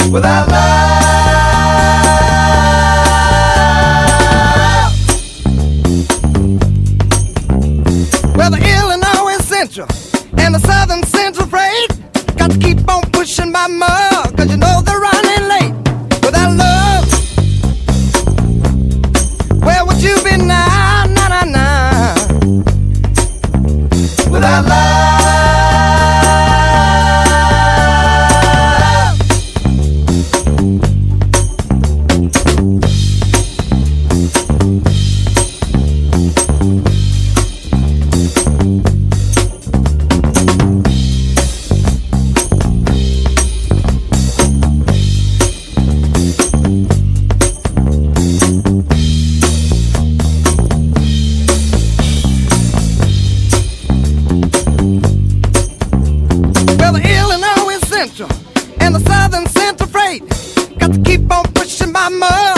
without love. Well, the Illinois Central and the Southern Central Freight got to keep on pushing my mug, 'cause you know they're running late without love. Where would you be now, nah, nah, nah, without love? And the Southern Central Freight got to keep on pushing my mug.